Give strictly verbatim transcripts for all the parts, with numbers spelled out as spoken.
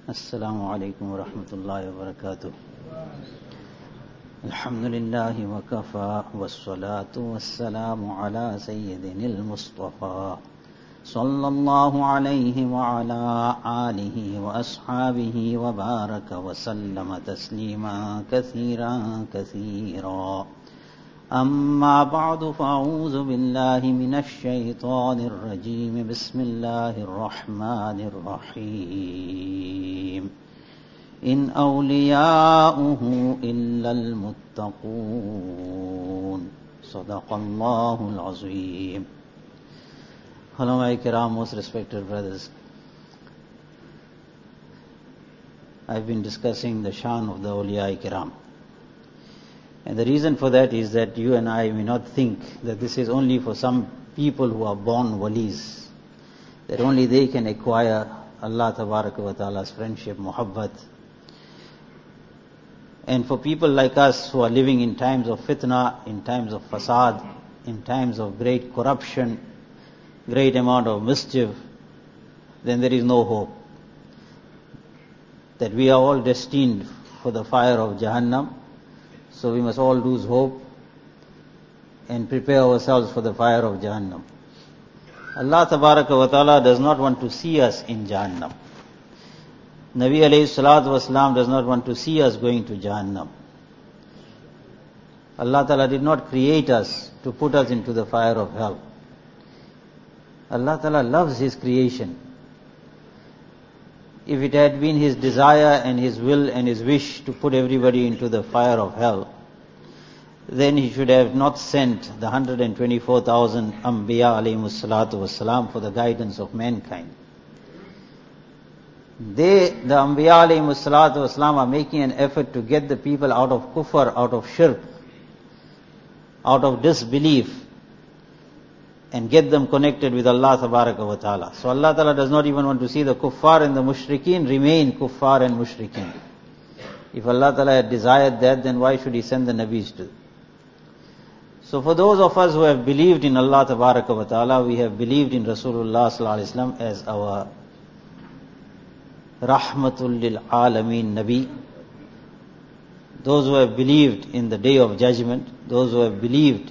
السلام عليكم ورحمة الله وبركاته. الحمد لله وكفى والصلاة والسلام على سيدنا المصطفى صلى الله عليه وعلى آله وأصحابه وبارك وسلم تسليما كثيرا كثيرا. أما بعد فأعوذ بالله من الشيطان الرجيم. بسم الله الرحمن الرحيم. إن أولياؤه إلا المتقون. صدق الله العظيم. Ulama Kiram, most respected brothers, I've been discussing the shan of the awliya Kiram. And the reason for that is that you and I may not think that this is only for some people who are born walis, that only they can acquire Allah Tabaraka wa Ta'ala's friendship, muhabbat. And for people like us who are living in times of fitna, in times of fasad, in times of great corruption, great amount of mischief, then there is no hope. That we are all destined for the fire of Jahannam. So we must all lose hope and prepare ourselves for the fire of Jahannam. Allah Tabaraka wa Ta'ala does not want to see us in Jahannam. Nabi alayhi salatu wasalam does not want to see us going to Jahannam. Allah Ta'ala did not create us to put us into the fire of hell. Allah Ta'ala loves His creation. If it had been His desire and His will and His wish to put everybody into the fire of hell, then He should have not sent the one hundred twenty-four thousand Anbiya alayhimus salatu wassalam for the guidance of mankind. They, the Anbiya alayhimus salatu wassalam, are making an effort to get the people out of kufr, out of shirk, out of disbelief, and get them connected with Allah Tabaraka wa Ta'ala. So Allah Ta'ala does not even want to see the kuffar and the mushrikeen remain kuffar and mushrikeen. If Allah Ta'ala had desired that, then why should He send the Nabis to? So for those of us who have believed in Allah Tabaraka wa Ta'ala, we have believed in Rasulullah Sallallahu Alaihi Wasallam as our Rahmatul lil Alameen Nabi. Those who have believed in the Day of Judgment, those who have believed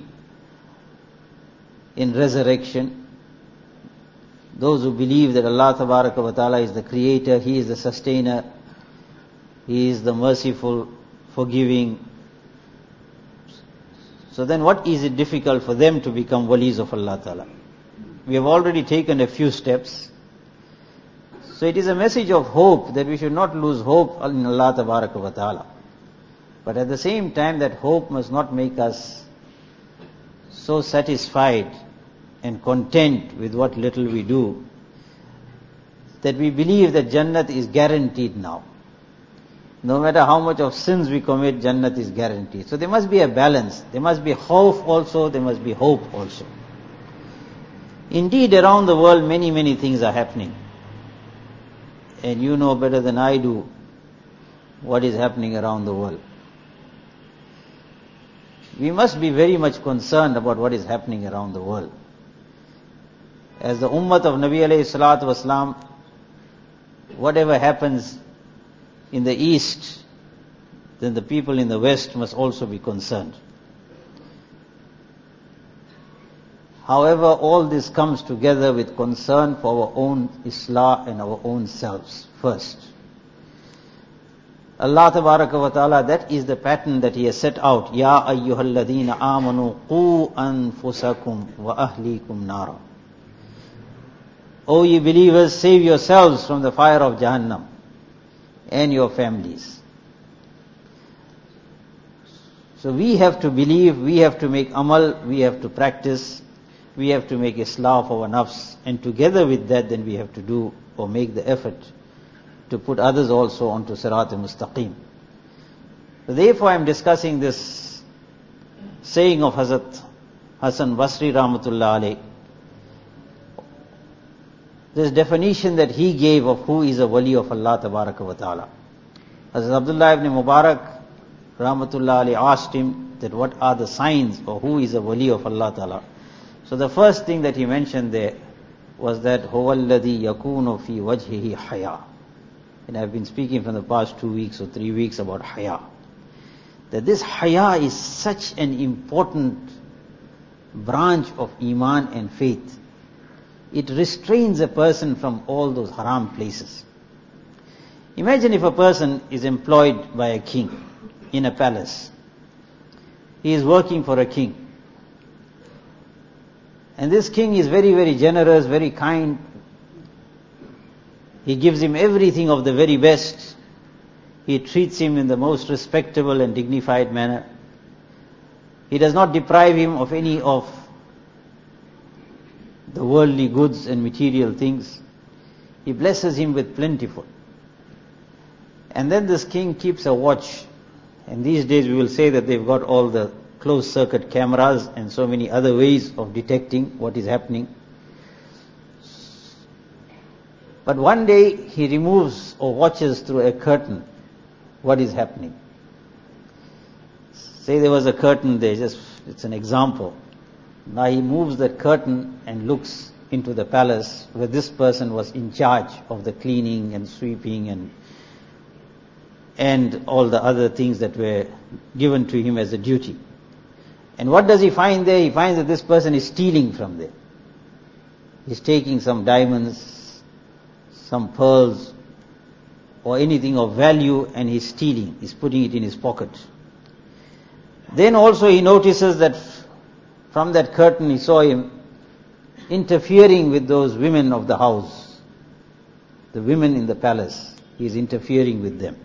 in resurrection, those who believe that Allah Tabaraka wa Ta'ala is the creator, He is the sustainer, He is the merciful, forgiving. So then what is it difficult for them to become walis of Allah Ta'ala? We have already taken a few steps. So it is a message of hope that we should not lose hope in Allah Tabaraka wa Ta'ala. But at the same time, that hope must not make us so satisfied and content with what little we do, that we believe that Jannat is guaranteed now. No matter how much of sins we commit, Jannat is guaranteed. So there must be a balance. There must be khawf also, there must be hope also. Indeed, around the world many, many things are happening. And you know better than I do what is happening around the world. We must be very much concerned about what is happening around the world. As the ummah of Nabi alayhi salatu wasalam, whatever happens in the east, then the people in the west must also be concerned. However, all this comes together with concern for our own islah and our own selves first. Allah Tabaraka wa Ta'ala, that is the pattern that He has set out. Ya ayyuhalladhina amanu qu anfusakum wa ahlikum nara. O ye believers, save yourselves from the fire of Jahannam and your families. So we have to believe, we have to make amal, we have to practice, we have to make islah of our nafs, and together with that then we have to do or make the effort to put others also onto Sirat al-Mustaqim. So therefore I am discussing this saying of Hazrat Hasan Basri Rahmatullah alayh, this definition that he gave of who is a wali of Allah Tabaraka wa Ta'ala. Hazrat Abdullah ibn Mubarak Rahmatullah alayh asked him that what are the signs or who is a wali of Allah Ta'ala. So the first thing that he mentioned there was that هُوَ الَّذِي يَكُونُ فِي وَجْهِهِ حَيَاءٌ. And I've been speaking from the past two weeks or three weeks about haya. That this haya is such an important branch of iman and faith. It restrains a person from all those haram places. Imagine if a person is employed by a king in a palace. He is working for a king. And this king is very, very generous, very kind. He gives him everything of the very best. He treats him in the most respectable and dignified manner. He does not deprive him of any of the worldly goods and material things. He blesses him with plentiful. And then this king keeps a watch. And these days we will say that they've got all the closed circuit cameras and so many other ways of detecting what is happening. But one day he removes or watches through a curtain what is happening. Say there was a curtain there, just it's an example. Now he moves that curtain and looks into the palace where this person was in charge of the cleaning and sweeping and and all the other things that were given to him as a duty. And what does he find there? He finds that this person is stealing from there. He's taking some diamonds, some pearls, or anything of value, and he's stealing. He's putting it in his pocket. Then also he notices that from that curtain he saw him interfering with those women of the house, the women in the palace. He's interfering with them.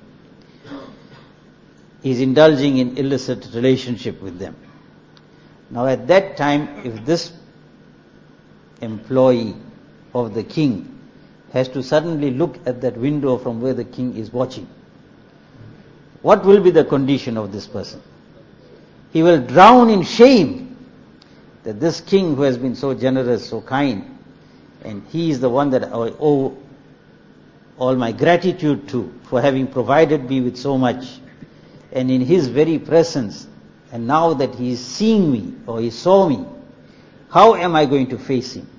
He's indulging in illicit relationship with them. Now at that time, if this employee of the king has to suddenly look at that window from where the king is watching, what will be the condition of this person? He will drown in shame that this king who has been so generous, so kind, and he is the one that I owe all my gratitude to for having provided me with so much. And in his very presence, and now that he is seeing me, or he saw me, how am I going to face him?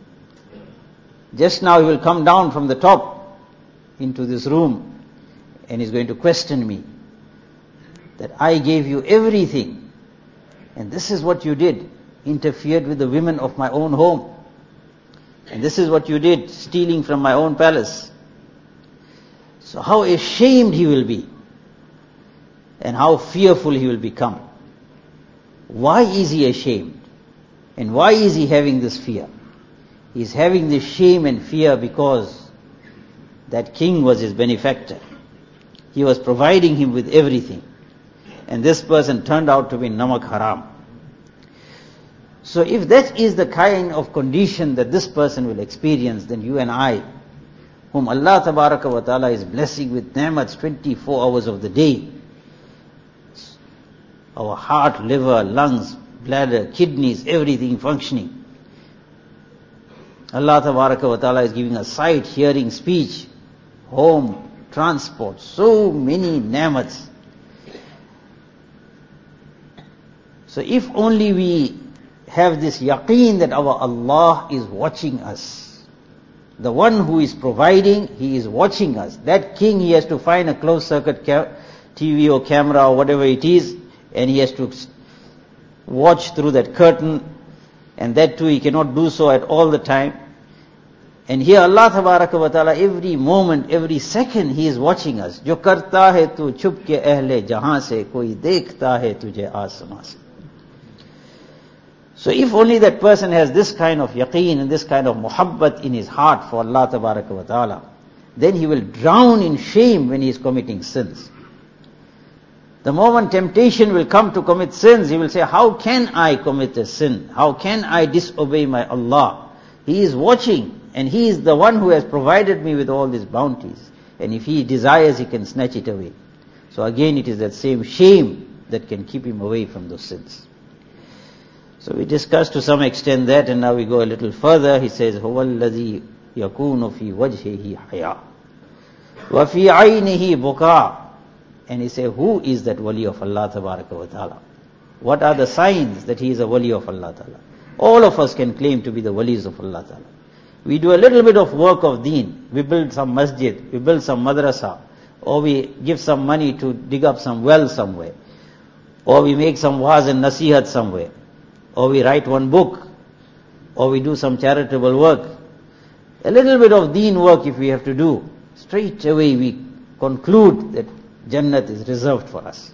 Just now he will come down from the top into this room, and he's going to question me, that I gave you everything, and this is what you did, interfered with the women of my own home, and this is what you did, stealing from my own palace. So how ashamed he will be, and how fearful he will become. Why is he ashamed? And why is he having this fear? He is having this shame and fear because that king was his benefactor. He was providing him with everything. And this person turned out to be namak haram. So if that is the kind of condition that this person will experience, then you and I, whom Allah Tabaraka wa Ta'ala is blessing with ni'mats twenty-four hours of the day, our heart, liver, lungs, bladder, kidneys, everything functioning. Allah Tabaraka wa Ta'ala is giving us sight, hearing, speech, home, transport, so many ni'mats. So if only we have this yaqeen that our Allah is watching us. The one who is providing, He is watching us. That king, he has to find a closed circuit ca- T V or camera or whatever it is, and he has to watch through that curtain, and that too he cannot do so at all the time. And here Allah Tabaraka wa Ta'ala, every moment, every second He is watching us. Jo karta hai tu chup ke ahle jahan se, koi dekhta hai tujhe asman se. So if only that person has this kind of yaqeen and this kind of muhabbat in his heart for Allah Tabaraka wa Ta'ala, then he will drown in shame when he is committing sins. The moment temptation will come to commit sins, he will say, how can I commit a sin? How can I disobey my Allah? He is watching, and He is the one who has provided me with all these bounties. And if He desires, He can snatch it away. So again, it is that same shame that can keep him away from those sins. So we discussed to some extent that, and now we go a little further. He says, هُوَ الَّذِي يَكُونُ فِي وَجْهِهِ حَيَاءٌ وَفِي عَيْنِهِ بُكَاءٌ. And he said, who is that wali of Allah Tabaraka wa Ta'ala? What are the signs that he is a wali of Allah Ta'ala? All of us can claim to be the walis of Allah Ta'ala. We do a little bit of work of deen. We build some masjid, we build some madrasa, or we give some money to dig up some well somewhere, or we make some waz and nasihat somewhere, or we write one book, or we do some charitable work. A little bit of deen work if we have to do, straight away we conclude that Jannat is reserved for us.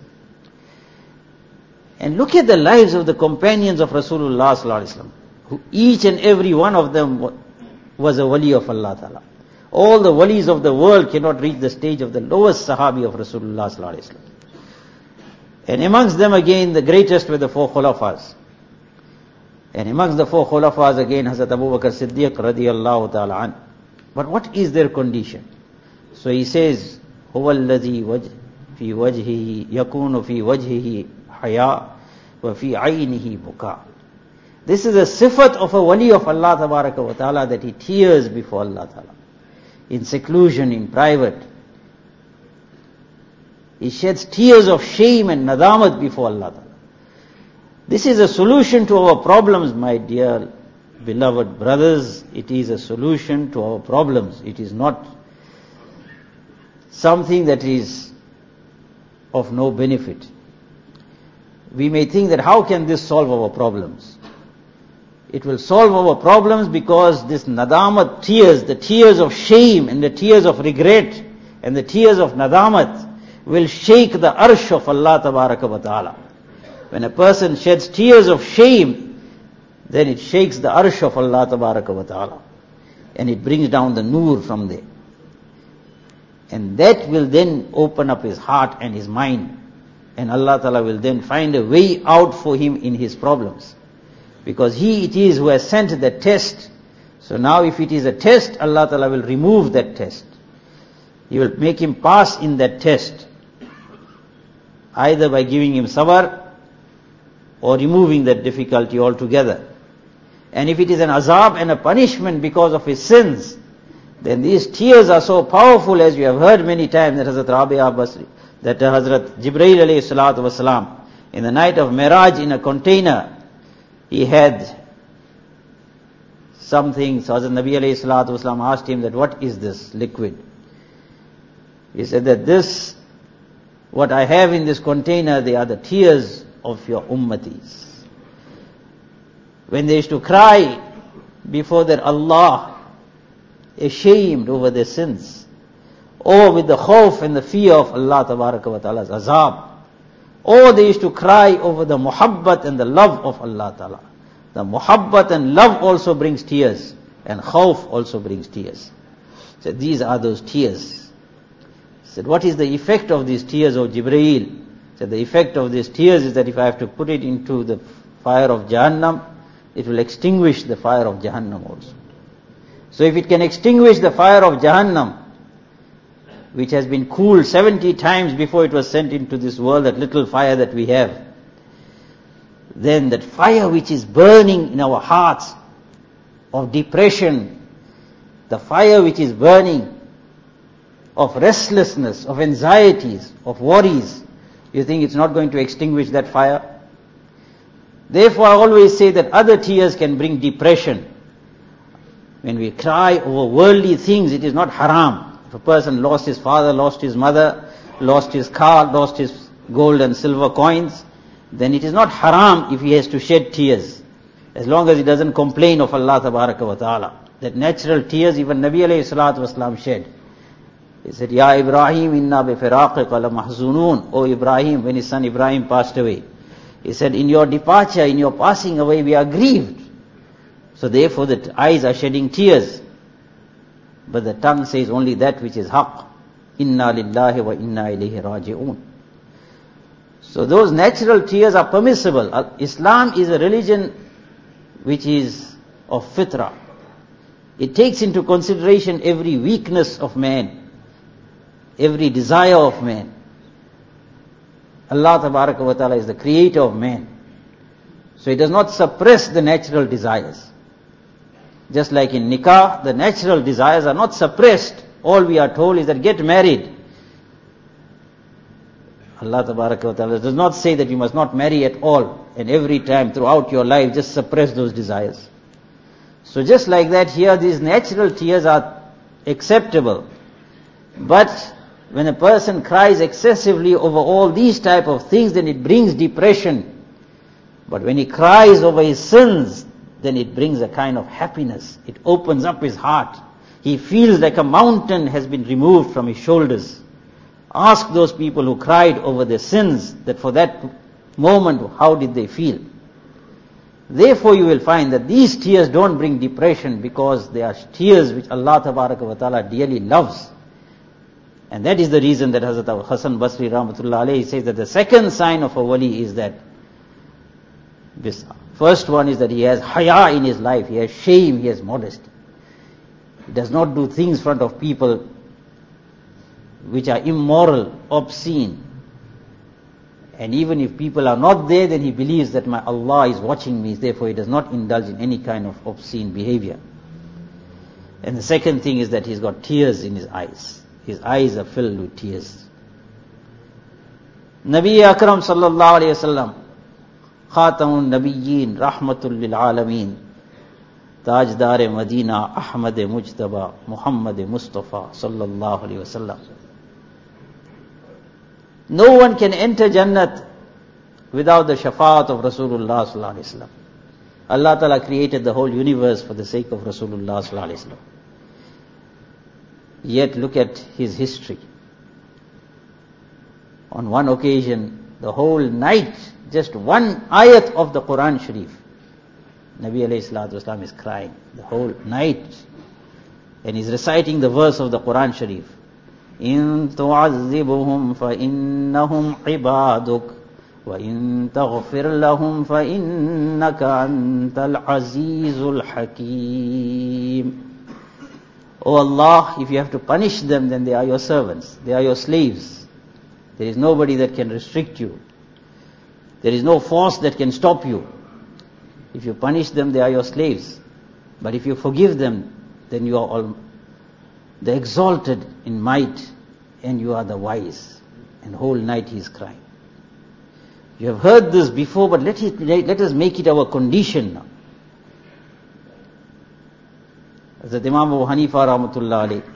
And look at the lives of the companions of Rasulullah sallallahu alaihi wasallam, who each and every one of them was a wali of Allah Ta'ala. All the walis of the world cannot reach the stage of the lowest sahabi of Rasulullah sallallahu alaihi wasallam. And amongst them again, the greatest were the four khulafas. And amongst the four khulafas again, Hazrat Abu Bakr Siddiq radiyallahu ta'ala an. But what is their condition? So he says, هُوَ الَّذِي وَجْهِ فِي وَجْهِهِ يَكُونُ فِي وَجْهِهِ حَيَاء وَفِي عَيْنِهِ بُكَاء. This is a sifat of a wali of Allah Tabaraka wa Ta'ala, that he tears before Allah Ta'ala. In seclusion, in private. He sheds tears of shame and nadamat before Allah Ta'ala. This is a solution to our problems, my dear beloved brothers. It is a solution to our problems. It is not something that is of no benefit. We may think that how can this solve our problems? It will solve our problems because this nadamat tears, the tears of shame and the tears of regret and the tears of nadamat will shake the arsh of Allah Tabaraka wa Ta'ala. When a person sheds tears of shame, then it shakes the arsh of Allah Tabaraka wa Ta'ala. And it brings down the nur from there. And that will then open up his heart and his mind. And Allah Ta'ala will then find a way out for him in his problems. Because He it is who has sent the test. So now if it is a test, Allah Ta'ala will remove that test. He will make him pass in that test. Either by giving him sabr or removing that difficulty altogether. And if it is an azab and a punishment because of his sins, then these tears are so powerful, as you have heard many times, that Hazrat Rabi'a Basri, that Hazrat Jibreel alayhi salatu wasalam, in the night of Miraj in a container, he had something. So Hazrat Nabi alayhi salatu wasalam asked him that, what is this liquid? He said that this, what I have in this container, they are the tears of your ummatis. When they used to cry before their Allah, ashamed over their sins, or with the khawf and the fear of Allah Tabaraka wa Ta'ala's azab, or they used to cry over the muhabbat and the love of Allah Ta'ala. The muhabbat and love also brings tears, and khawf also brings tears. So these are those tears. He said, what is the effect of these tears, O Jibreel? So the effect of these tears is that if I have to put it into the fire of Jahannam, it will extinguish the fire of Jahannam also. So if it can extinguish the fire of Jahannam, which has been cooled seventy times before it was sent into this world, that little fire that we have, then that fire which is burning in our hearts of depression, the fire which is burning of restlessness, of anxieties, of worries, you think it's not going to extinguish that fire? Therefore I always say that other tears can bring depression. When we cry over worldly things, it is not haram. If a person lost his father, lost his mother, lost his car, lost his gold and silver coins, then it is not haram if he has to shed tears, as long as he doesn't complain of Allah Tabaraka wa Ta'ala. That natural tears even Nabi alayhi salatu wasalam shed. He said, Ya Ibrahim, inna bi firaqika la mahzunun. O Ibrahim, when his son Ibrahim passed away, he said, in your departure, in your passing away, we are grieved. So therefore the eyes are shedding tears. But the tongue says only that which is haqq. Inna lillahi wa inna ilayhi raji'un. So those natural tears are permissible. Islam is a religion which is of fitrah. It takes into consideration every weakness of man, every desire of man. Allah Tabaraka wa Ta'ala is the creator of man. So He does not suppress the natural desires. Just like in nikah, the natural desires are not suppressed. All we are told is that get married. Allah Tabaraka wa Ta'ala does not say that you must not marry at all, and every time throughout your life just suppress those desires. So just like that, here these natural tears are acceptable. But when a person cries excessively over all these type of things, then it brings depression. But when he cries over his sins, then it brings a kind of happiness. It opens up his heart. He feels like a mountain has been removed from his shoulders. Ask those people who cried over their sins that for that moment, how did they feel? Therefore you will find that these tears don't bring depression because they are tears which Allah Tabaraka wa Ta'ala dearly loves. And that is the reason that Hazrat Hasan Basri Rahmatullah alayhi says that the second sign of a wali is that this first one is that he has haya in his life, he has shame, he has modesty. He does not do things in front of people which are immoral, obscene. And even if people are not there, then he believes that my Allah is watching me, therefore he does not indulge in any kind of obscene behavior. And the second thing is that he's got tears in his eyes. His eyes are filled with tears. Nabi Akram sallallahu alayhi wa sallam, Khatamun Nabiyyin, Rahmatul lil Alameen, Tajdar Madina, Ahmad Mujtaba, Muhammad Mustafa sallallahu alayhi wa sallam. No one can enter Jannat without the shafaat of Rasulullah sallallahu alaihi wasallam. Allah Ta'ala created the whole universe for the sake of Rasulullah sallallahu alaihi wasallam. Yet look at his history. On one occasion, the whole night, just one ayat of the Quran Sharif, Nabi alayhi salatu wasallam is crying the whole night. And he's reciting the verse of the Quran Sharif. إن تعذبهم فإنهم عبادك وإن تغفر لهم فإنك أنت العزيز الحكيم. O Allah, if you have to punish them, then they are your servants, they are your slaves. There is nobody that can restrict you. There is no force that can stop you. If you punish them, they are your slaves. But if you forgive them, then you are all the exalted in might, and you are the wise. And whole night he is crying. You have heard this before, but let it let us make it our condition now. As the Imam Abu Hanifa Rahmatullah alayhi,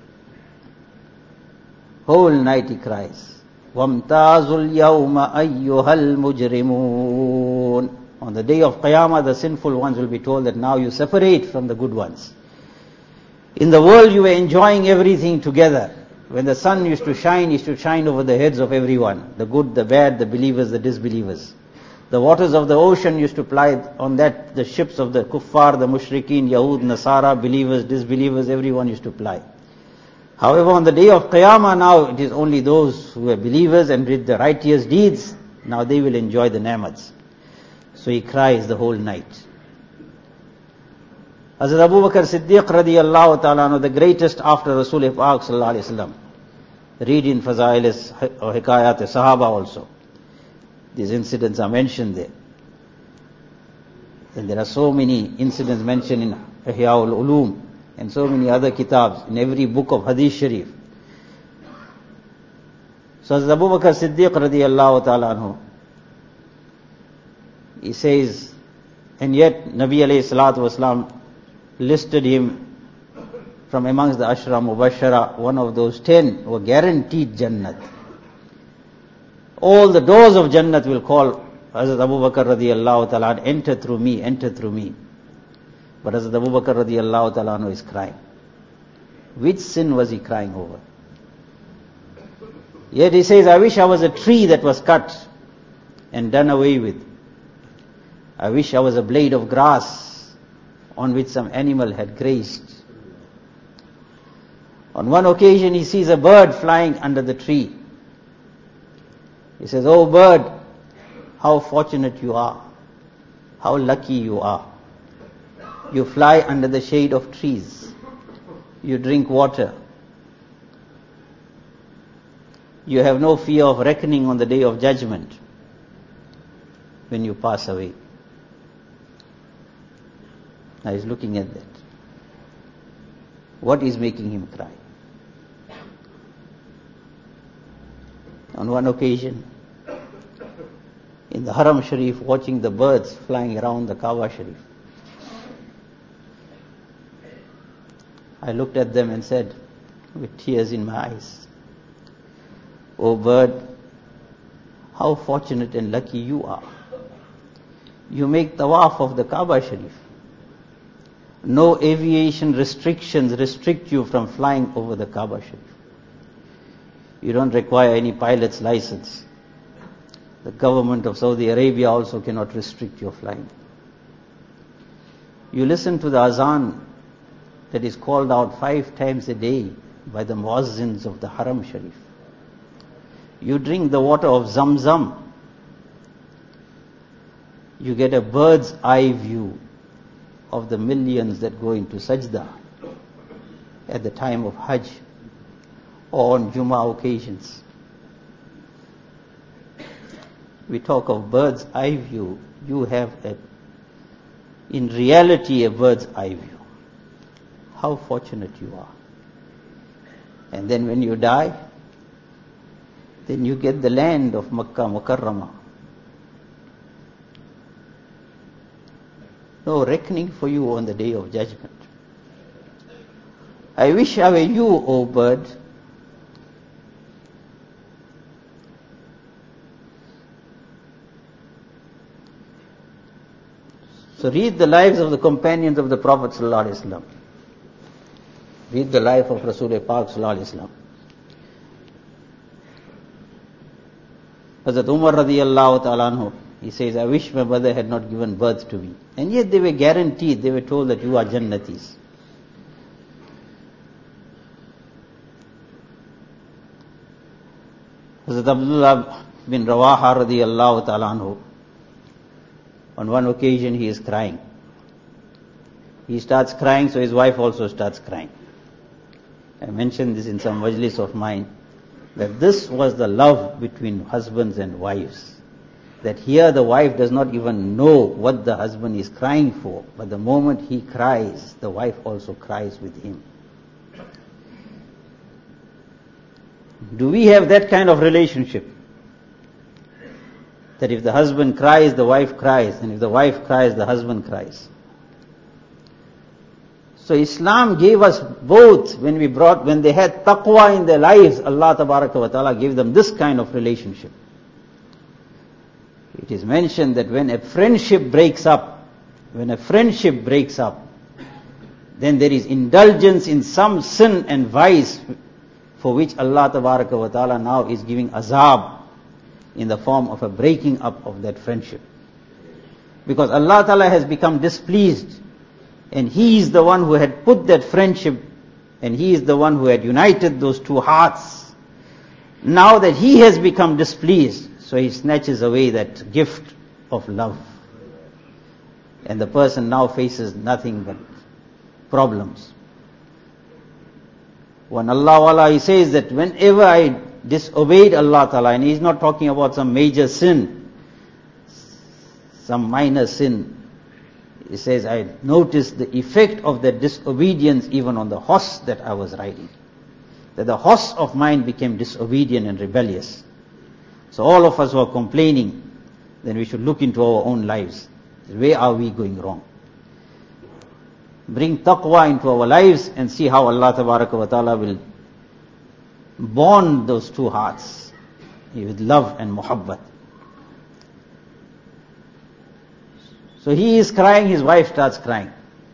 whole night he cries, وَامْتَازُ الْيَوْمَ أَيُّهَا الْمُجْرِمُونَ. On the day of Qiyamah, the sinful ones will be told that now you separate from the good ones. In the world you were enjoying everything together. When the sun used to shine, it used to shine over the heads of everyone. The good, the bad, the believers, the disbelievers. The waters of the ocean used to ply on that, the ships of the kuffar, the mushrikeen, Yahud, Nasara, believers, disbelievers, everyone used to ply. However, on the day of Qiyamah now, it is only those who are believers and did the righteous deeds, now they will enjoy the ni'mats. So he cries the whole night. Hazrat Abu Bakr Siddiq radiyallahu ta'ala, the greatest after Rasul Pak sallallahu alayhi wa sallam. Read in Fazail or Hikayat Sahaba also. These incidents are mentioned there. And there are so many incidents mentioned in Ihya ul-Ulum and so many other kitabs, in every book of Hadith Sharif. So Hazrat Abu Bakr Siddiq radiyallahu ta'ala anhu, he says, and yet Nabi alayhi salatu wasalam listed him from amongst the Ashra Mubashara, one of those ten who were guaranteed Jannat. All the doors of Jannat will call Hazrat Abu Bakr radiyallahu ta'ala, enter through me, enter through me. But Hazrat Abu Bakr radiyallahu ta'ala is crying. Which sin was he crying over? Yet he says, I wish I was a tree that was cut and done away with. I wish I was a blade of grass on which some animal had grazed. On one occasion he sees a bird flying under the tree. He says, oh bird, how fortunate you are. How lucky you are. You fly under the shade of trees. You drink water. You have no fear of reckoning on the day of judgment when you pass away. Now he's looking at that. What is making him cry? On one occasion, in the Haram Sharif, watching the birds flying around the Kaaba Sharif, I looked at them and said, with tears in my eyes, "O bird, how fortunate and lucky you are. You make tawaf of the Kaaba Sharif. No aviation restrictions restrict you from flying over the Kaaba Sharif. You don't require any pilot's license. The government of Saudi Arabia also cannot restrict your flying. You listen to the azan that is called out five times a day by the muazzins of the Haram Sharif. You drink the water of Zamzam. You get a bird's eye view of the millions that go into sajda at the time of Hajj or on Jummah occasions. We talk of bird's eye view. You have a, in reality, a bird's eye view. How fortunate you are. And then when you die, then you get the land of Makkah Mukarramah. No reckoning for you on the day of judgment. I wish I were you, O bird. So read the lives of the companions of the Prophet ﷺ. Read the life of Rasul Pak ﷺ. Hazrat Umar radiyallahu ta'ala anhu, he says, I wish my mother had not given birth to me. And yet they were guaranteed, they were told that you are Jannatis. Hazrat Abdullah bin Rawaha radiyallahu ta'ala anhu, on one occasion he is crying. He starts crying, so his wife also starts crying. I mentioned this in some majlis of mine, that this was the love between husbands and wives. That here the wife does not even know what the husband is crying for, but the moment he cries, the wife also cries with him. Do we have that kind of relationship? That if the husband cries, the wife cries, and if the wife cries, the husband cries. So Islam gave us both. When we brought, when they had taqwa in their lives, Allah Tabaraka wa Ta'ala gave them this kind of relationship. It is mentioned that when a friendship breaks up, when a friendship breaks up, then there is indulgence in some sin and vice for which Allah Tabaraka wa Ta'ala now is giving azab in the form of a breaking up of that friendship. Because Allah Ta'ala has become displeased, and He is the one who had put that friendship, and He is the one who had united those two hearts. Now that He has become displeased, so He snatches away that gift of love. And the person now faces nothing but problems. When Allah Wala, He says that whenever I disobeyed Allah Ta'ala, and He's not talking about some major sin, some minor sin, He says, I noticed the effect of that disobedience even on the horse that I was riding. That the horse of mine became disobedient and rebellious. So all of us who are complaining, then we should look into our own lives. Where are we going wrong? Bring taqwa into our lives and see how Allah Tabaraka wa Ta'ala will bond those two hearts with love and muhabbat. So he is crying, his wife starts crying.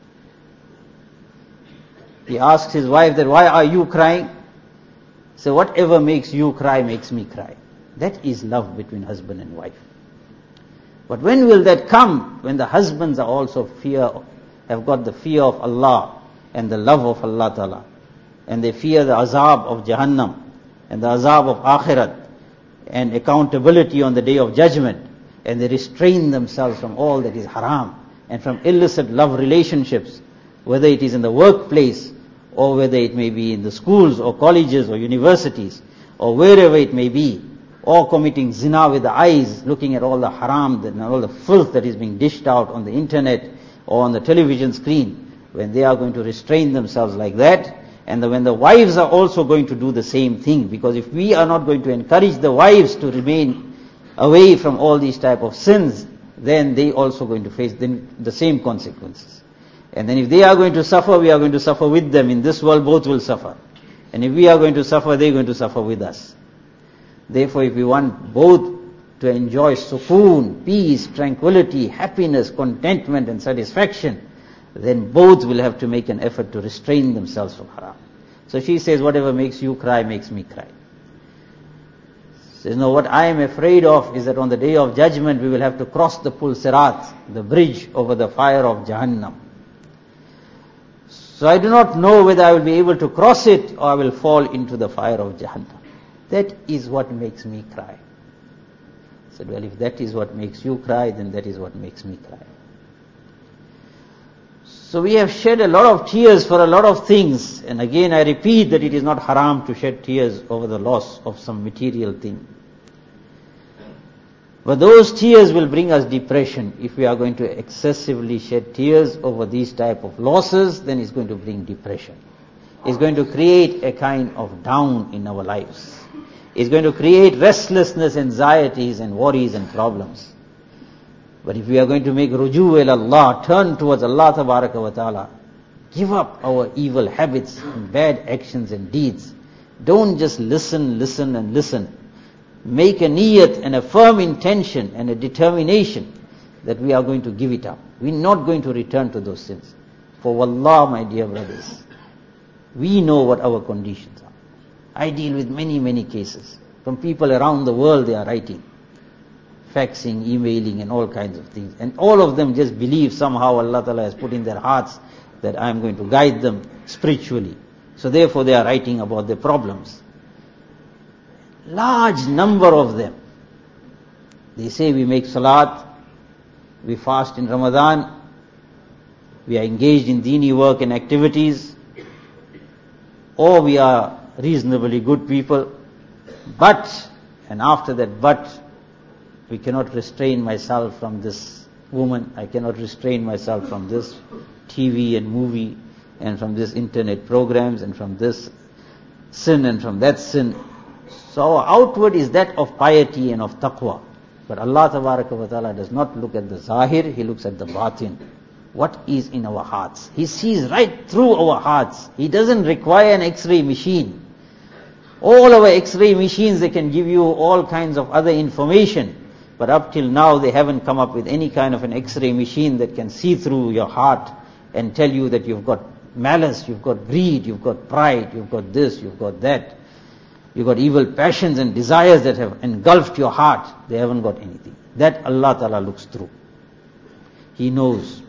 He asks his wife that, why are you crying? So whatever makes you cry makes me cry. That is love between husband and wife. But when will that come? When the husbands are also fear, have got the fear of Allah and the love of Allah Ta'ala. And they fear the azab of Jahannam and the azab of Akhirat and accountability on the day of judgment. And they restrain themselves from all that is haram and from illicit love relationships, whether it is in the workplace or whether it may be in the schools or colleges or universities or wherever it may be, or committing zina with the eyes, looking at all the haram and all the filth that is being dished out on the internet or on the television screen. When they are going to restrain themselves like that, and the, when the wives are also going to do the same thing, because if we are not going to encourage the wives to remain away from all these type of sins, then they also going to face the, the same consequences. And then if they are going to suffer, we are going to suffer with them. In this world, both will suffer. And if we are going to suffer, they are going to suffer with us. Therefore, if we want both to enjoy sukoon, peace, tranquility, happiness, contentment and satisfaction, then both will have to make an effort to restrain themselves from haram. So she says, whatever makes you cry makes me cry. She says, no, what I am afraid of is that on the day of judgment we will have to cross the Pul Sirat, the bridge over the fire of Jahannam. So I do not know whether I will be able to cross it or I will fall into the fire of Jahannam. That is what makes me cry. I said, well, if that is what makes you cry, then that is what makes me cry. So we have shed a lot of tears for a lot of things. And again, I repeat that it is not haram to shed tears over the loss of some material thing. But those tears will bring us depression. If we are going to excessively shed tears over these type of losses, then it's going to bring depression. It's going to create a kind of down in our lives. It's going to create restlessness, anxieties and worries and problems. But if we are going to make ruju ila Allah, turn towards Allah tabaraka wa ta'ala, give up our evil habits and bad actions and deeds. Don't just listen, listen and listen. Make a niyat and a firm intention and a determination that we are going to give it up. We're not going to return to those sins. For wallah, my dear brothers, we know what our conditions are. I deal with many, many cases. From people around the world they are writing, faxing, emailing and all kinds of things. And all of them just believe somehow Allah Ta'ala has put in their hearts that I am going to guide them spiritually. So therefore they are writing about their problems. Large number of them. They say we make salat, we fast in Ramadan, we are engaged in dini work and activities, or we are reasonably good people, but, and after that but, we cannot restrain myself from this woman, I cannot restrain myself from this T V and movie, and from this internet programs, and from this sin and from that sin. So our outward is that of piety and of taqwa. But Allah tabaraka wa ta'ala does not look at the zahir, He looks at the batin. What is in our hearts? He sees right through our hearts. He doesn't require an X-ray machine. All our X-ray machines, they can give you all kinds of other information. But up till now, they haven't come up with any kind of an X-ray machine that can see through your heart and tell you that you've got malice, you've got greed, you've got pride, you've got this, you've got that. You've got evil passions and desires that have engulfed your heart. They haven't got anything. That Allah Ta'ala looks through. He knows.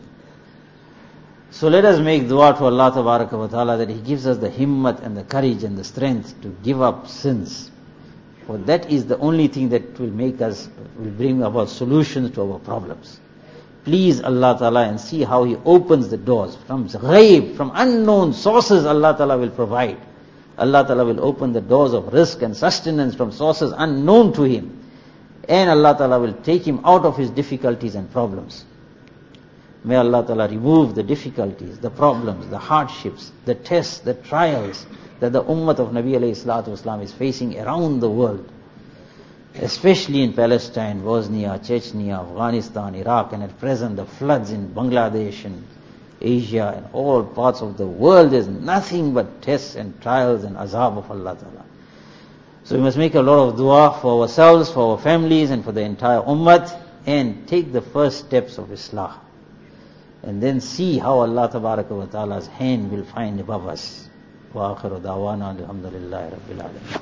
So let us make dua to Allah Tabaraka wa Ta'ala that He gives us the himmat and the courage and the strength to give up sins. For that is the only thing that will make us, will bring about solutions to our problems. Please Allah Ta'ala and see how He opens the doors. From ghaib, from unknown sources Allah Ta'ala will provide. Allah Ta'ala will open the doors of rizq and sustenance from sources unknown to him. And Allah Ta'ala will take him out of his difficulties and problems. May Allah Ta'ala remove the difficulties, the problems, the hardships, the tests, the trials that the ummah of Nabi alayhi salatu wasalam is facing around the world. Especially in Palestine, Bosnia, Chechnya, Afghanistan, Iraq, and at present the floods in Bangladesh and Asia and all parts of the world. Is nothing but tests and trials and azab of Allah Ta'ala. So we must make a lot of dua for ourselves, for our families and for the entire ummah, and take the first steps of Islah. And then see how Allah Tabaraka wa Ta'ala's hand will find above us. Wa akhiru da'wana alhamdulillahi rabbil alamin.